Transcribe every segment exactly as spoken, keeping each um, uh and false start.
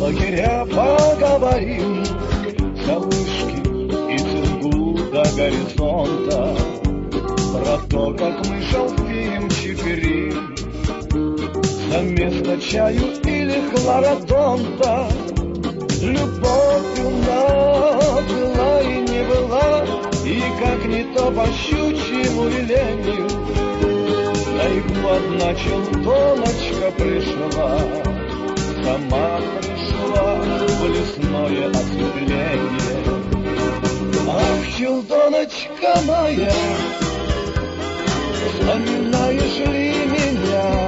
лагеря поговорим, за вышки и цингу до горизонта, про то, как мы шалфеем чиперим, за место чаю или хлородонта. Любовью она была и не была, и как не то по щучьему велению, на игру одна челтоночка пришла, сама пришла в лесное оцепление. Ах, челтоночка моя, вспоминаешь ли меня,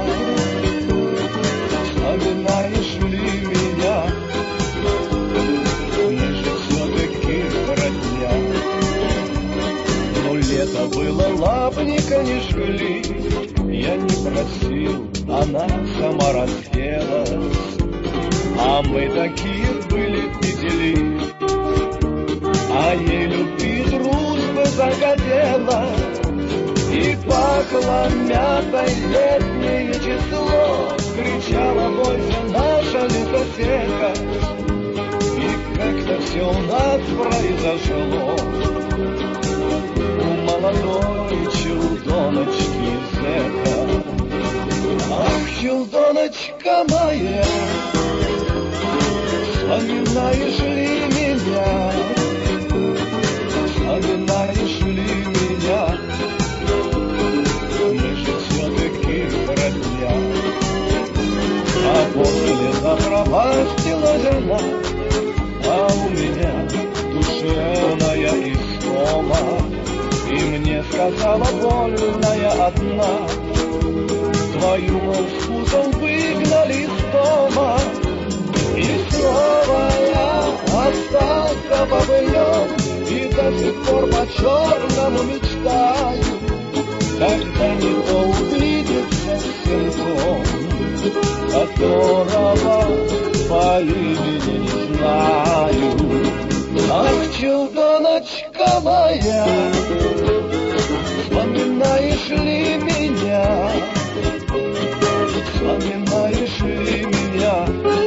вспоминаешь ли меня? Мы же все-таки родня. Но лето было, лапника не жгли, я не просил, она сама разделась. А мы такие были петели, а ей любви дружбы захотела. И пахло мятой летнее число, кричала больше наша лесоседка. И как-то все у нас произошло у молодой челдоночки зэка. Ах, челдоночка моя, вспоминаешь ли меня, вспоминаешь ли меня? Мы же все-таки родня. А после запропастила жена, а у меня душевная истома. И мне сказала вольная одна: твою, мол, вкусом выгнали из дома. И снова я остался бобылем, и до сих пор по черному мечтаю, когда не то увидится сынком, которого по имени не знаю. Ах, челдоночка моя, вспоминаешь ли меня, вспоминаешь ли меня?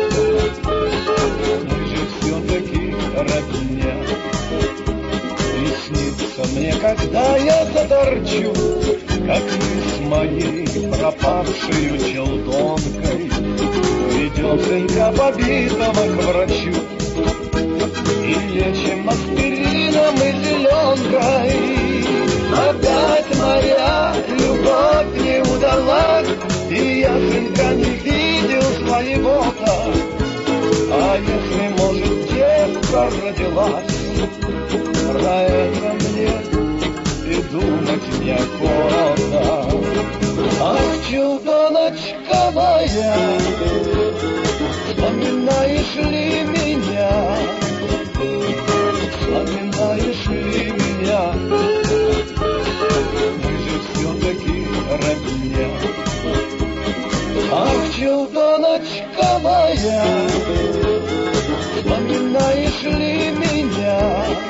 Мы же все-таки родня. И снится мне, когда я заторчу, как мы с моей пропавшей челдонкой ведем сынка побитого к врачу и лечим аспирином и зеленкой. Опять моя любовь не удалась, и я сынка не видел своего-то. А если, может, девка родилась, про это мне и думать неохота. Ах, челдоночка моя, вспоминаешь ли меня, вспоминаешь ли меня? Мы же все-таки родня. Ах, челдоночка моя, вспоминаешь ли меня?